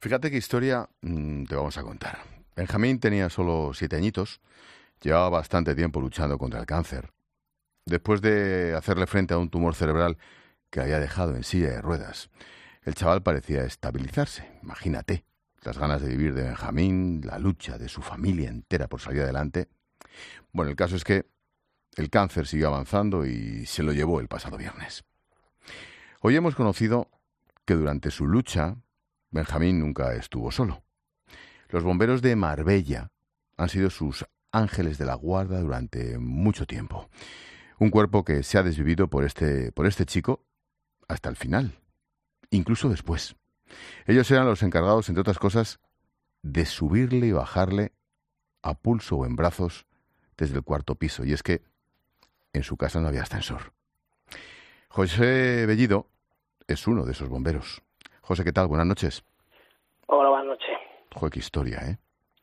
Fíjate qué historia te vamos a contar. Benjamín tenía solo 7 añitos, llevaba bastante tiempo luchando contra el cáncer. Después de hacerle frente a un tumor cerebral que había dejado en silla de ruedas, el chaval parecía estabilizarse. Imagínate, las ganas de vivir de Benjamín, la lucha de su familia entera por salir adelante. Bueno, el caso es que el cáncer siguió avanzando y se lo llevó el pasado viernes. Hoy hemos conocido que durante su lucha, Benjamín nunca estuvo solo. Los bomberos de Marbella han sido sus ángeles de la guarda durante mucho tiempo. Un cuerpo que se ha desvivido por este chico hasta el final, incluso después. Ellos eran los encargados, entre otras cosas, de subirle y bajarle a pulso o en brazos desde el cuarto piso. Y es que en su casa no había ascensor. José Bellido es uno de esos bomberos. José, ¿qué tal? Buenas noches. Hola, buenas noches. Joder, qué historia, ¿eh?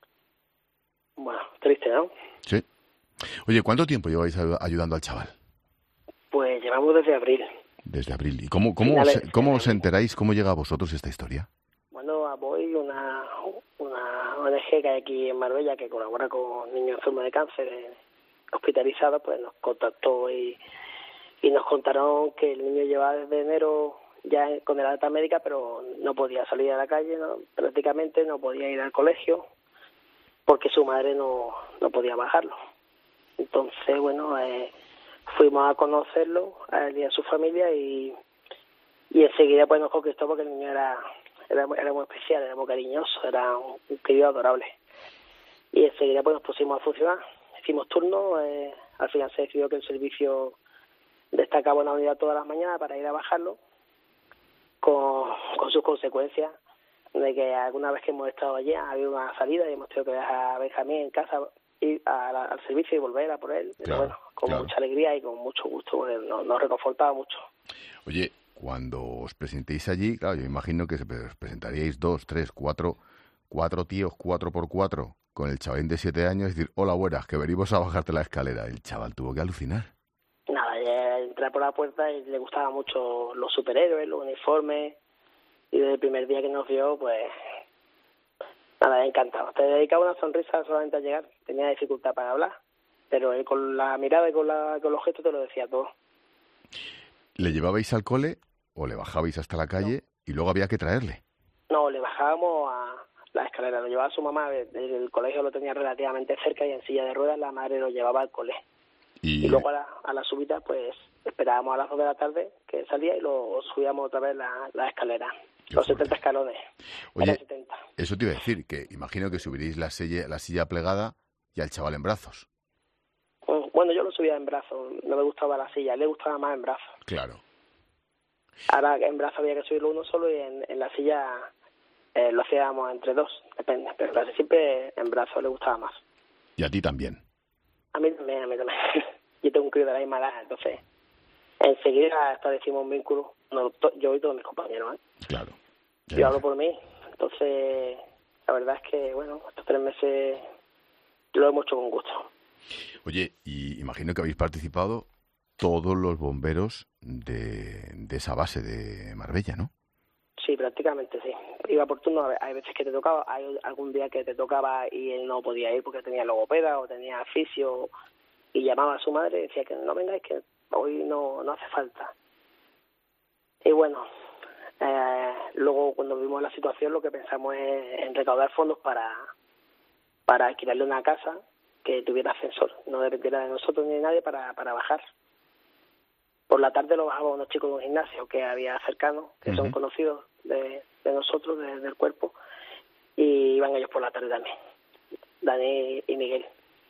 Bueno, triste, ¿no? Sí. Oye, ¿cuánto tiempo lleváis ayudando al chaval? Pues llevamos desde abril. Desde abril. ¿Y cómo Finales, cómo os finales. enteráis? ¿Cómo llega a vosotros esta historia? Bueno, a Voy, una ONG que hay aquí en Marbella que colabora con niños enfermos de cáncer hospitalizados, pues nos contactó y nos contaron que el niño llevaba desde enero ya con el alta médica, pero no podía salir a la calle, ¿no? Prácticamente no podía ir al colegio porque su madre no podía bajarlo. Entonces, bueno, fuimos a conocerlo, a él y a su familia, y enseguida pues nos conquistó porque el niño era muy especial, era muy cariñoso, era un crío adorable. Y enseguida pues nos pusimos a funcionar, hicimos turno, al final se decidió que el servicio destacaba una unidad todas las mañanas para ir a bajarlo, con sus consecuencias, de que alguna vez que hemos estado allí ha habido una salida y hemos tenido que dejar a Benjamín en casa, ir al servicio y volver a por él. Pero Claro, bueno, con claro. mucha alegría y con mucho gusto, porque nos reconfortaba mucho. Oye, cuando os presentéis allí, claro, yo imagino que os presentaríais 2, 3, 4 tíos, 4x4, con el chavalín de 7 años, y decir, hola, buenas, que venimos a bajarte la escalera. El chaval tuvo que alucinar. Nada, ya entré por la puerta y le gustaban mucho los superhéroes, los uniformes, y desde el primer día que nos vio, pues nada, encantado. Te dedicaba una sonrisa solamente al llegar, tenía dificultad para hablar, pero él con la mirada y con los gestos te lo decía todo. ¿Le llevabais al cole o le bajabais hasta la No, calle y luego había que traerle? no, le bajábamos a la escalera, lo llevaba su mamá, el colegio lo tenía relativamente cerca y en silla de ruedas la madre lo llevaba al cole. Y Y, luego a la subida, pues esperábamos a las 2 de la tarde que salía y lo subíamos otra vez la escalera. qué Los fuerte. 70 escalones. Eran Oye, 70. eso te iba a decir, que imagino que subiréis la silla plegada y al chaval en brazos. Bueno, yo lo subía en brazos, no me gustaba la silla, a él le gustaba más en brazos. Claro. Ahora en brazos había que subirlo uno solo y en la silla lo hacíamos entre dos, depende, pero casi siempre en brazos le gustaba más. Y a ti también. A mí también, a mí también. Yo tengo un crío de la misma edad, entonces enseguida establecimos un vínculo, yo y todos mis compañeros, ¿eh? Claro. Yo hablo por mí, entonces la verdad es que, bueno, estos 3 meses lo hemos hecho con gusto. Oye, y imagino que habéis participado todos los bomberos de esa base de Marbella, ¿no? Sí, prácticamente sí. Iba por turno, hay veces que te tocaba, hay algún día que te tocaba y él no podía ir porque tenía logopeda o tenía fisio y llamaba a su madre y decía que no vengáis, que hoy no hace falta. Y bueno, luego cuando vimos la situación lo que pensamos es en recaudar fondos para alquilarle una casa que tuviera ascensor, no dependiera de nosotros ni de nadie para bajar. Por la tarde lo bajaban unos chicos de un gimnasio que había cercano, que son conocidos de nosotros, del cuerpo, y iban ellos por la tarde también, Dani y Miguel.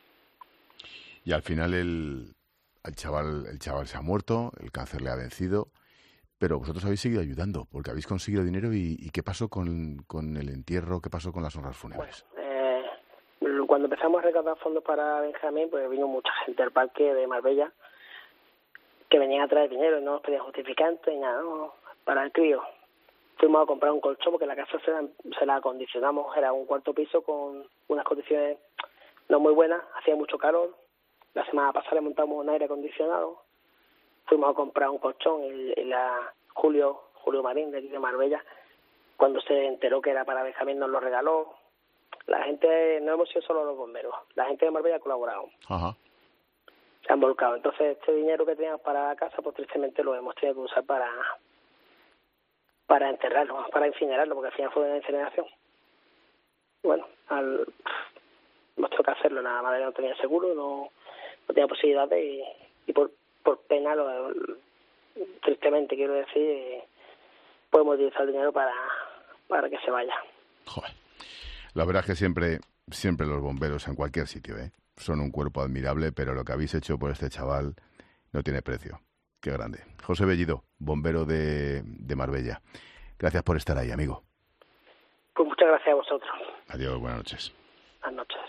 Y al final el chaval se ha muerto, el cáncer le ha vencido, pero vosotros habéis seguido ayudando, porque habéis conseguido dinero. ¿Y qué pasó con el entierro? ¿Qué pasó con las honras fúnebres? Cuando empezamos a recaudar fondos para Benjamín, pues vino mucha gente al parque de Marbella que venían a traer dinero y no nos pedían justificantes ni nada, no, para el crío. Fuimos a comprar un colchón porque la casa se la acondicionamos, era un cuarto piso con unas condiciones no muy buenas, hacía mucho calor. La semana pasada le montamos un aire acondicionado. Fuimos a comprar un colchón, Julio Marín de aquí de Marbella, cuando se enteró que era para Benjamín nos lo regaló. La gente, no hemos sido solo los bomberos, la gente de Marbella ha colaborado. Ajá. Se han volcado. Entonces, este dinero que teníamos para la casa, pues tristemente lo hemos tenido que usar para enterrarlo, para incinerarlo, porque al final fue una incineración. Bueno, hemos tenido que hacerlo, la madre no tenía seguro, no tenía posibilidades y por pena, tristemente quiero decir, podemos utilizar el dinero para que se vaya. Joder. La verdad es que siempre los bomberos en cualquier sitio, son un cuerpo admirable, pero lo que habéis hecho por este chaval no tiene precio. Qué grande. José Bellido, bombero de Marbella. Gracias por estar ahí, amigo. Pues muchas gracias a vosotros. Adiós, buenas noches. Buenas noches.